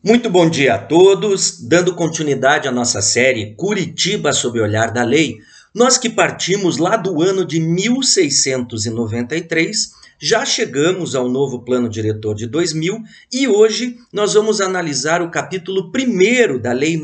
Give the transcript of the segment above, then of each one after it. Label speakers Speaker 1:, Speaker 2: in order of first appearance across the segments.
Speaker 1: Muito bom dia a todos. Dando continuidade à nossa série Curitiba sob o olhar da lei, nós que partimos lá do ano de 1693, já chegamos ao novo plano diretor de 2000 e hoje nós vamos analisar o capítulo 1º da Lei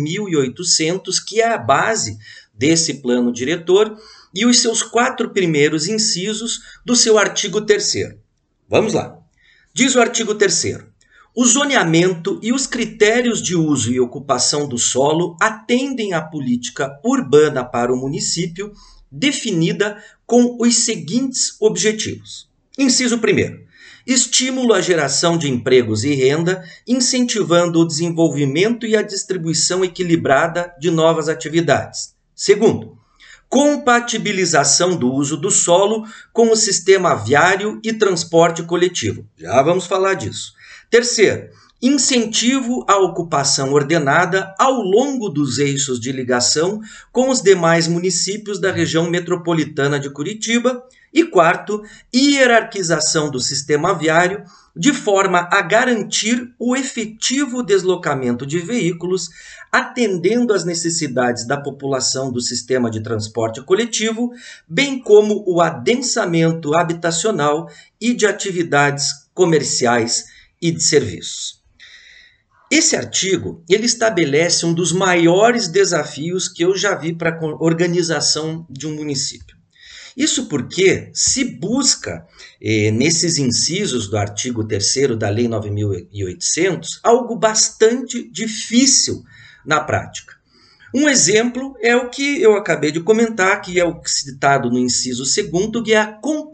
Speaker 1: 9.800, que é a base desse plano diretor, e os seus 4 primeiros incisos do seu artigo 3º. Vamos lá. Diz o artigo 3º. O zoneamento e os critérios de uso e ocupação do solo atendem à política urbana para o município, definida com os seguintes objetivos. Inciso 1º. Estímulo à geração de empregos e renda, incentivando o desenvolvimento e a distribuição equilibrada de novas atividades. Segundo, compatibilização do uso do solo com o sistema viário e transporte coletivo. Já vamos falar disso. Terceiro, incentivo à ocupação ordenada ao longo dos eixos de ligação com os demais municípios da região metropolitana de Curitiba. E quarto, hierarquização do sistema viário de forma a garantir o efetivo deslocamento de veículos, atendendo às necessidades da população do sistema de transporte coletivo, bem como o adensamento habitacional e de atividades comerciais e de serviços. Esse artigo, ele estabelece um dos maiores desafios que eu já vi para a organização de um município. Isso porque se busca, nesses incisos do artigo 3º da Lei 9.800, algo bastante difícil na prática. Um exemplo é o que eu acabei de comentar, que é o citado no inciso 2º, que é a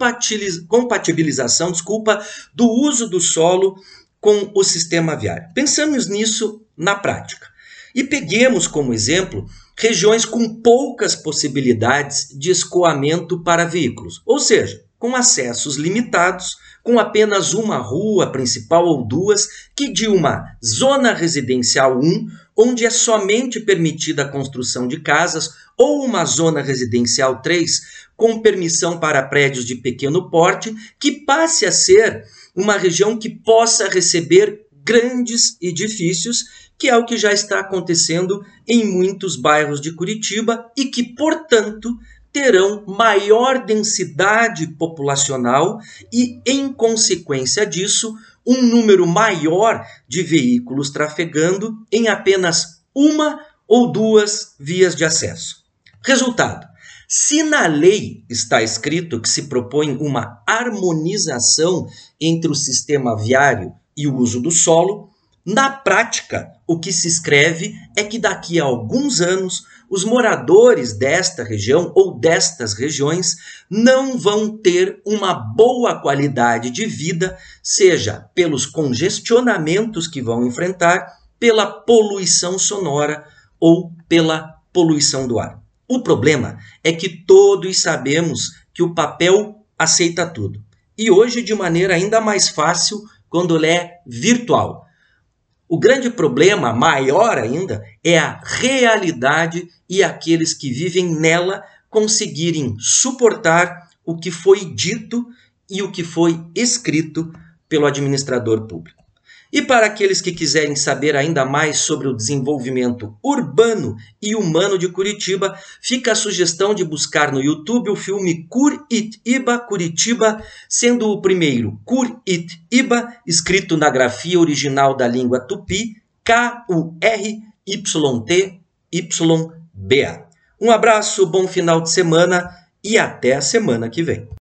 Speaker 1: compatibilização, do uso do solo com o sistema viário. Pensamos nisso na prática. E peguemos como exemplo regiões com poucas possibilidades de escoamento para veículos, ou seja, com acessos limitados, com apenas uma rua principal ou duas, que de uma zona residencial 1, onde é somente permitida a construção de casas, ou uma zona residencial 3, com permissão para prédios de pequeno porte, que passe a ser uma região que possa receber grandes edifícios, que é o que já está acontecendo em muitos bairros de Curitiba e que, portanto, terão maior densidade populacional e, em consequência disso, um número maior de veículos trafegando em apenas uma ou duas vias de acesso. Resultado: se na lei está escrito que se propõe uma harmonização entre o sistema viário e o uso do solo, na prática, o que se escreve é que daqui a alguns anos, os moradores desta região ou destas regiões não vão ter uma boa qualidade de vida, seja pelos congestionamentos que vão enfrentar, pela poluição sonora ou pela poluição do ar. O problema é que todos sabemos que o papel aceita tudo. E hoje de maneira ainda mais fácil quando ele é virtual. O grande problema, maior ainda, é a realidade e aqueles que vivem nela conseguirem suportar o que foi dito e o que foi escrito pelo administrador público. E para aqueles que quiserem saber ainda mais sobre o desenvolvimento urbano e humano de Curitiba, fica a sugestão de buscar no YouTube o filme Curitiba, Curitiba, sendo o primeiro Curitiba, escrito na grafia original da língua tupi, K-U-R-Y-T-Y-B-A. Um abraço, bom final de semana e até a semana que vem.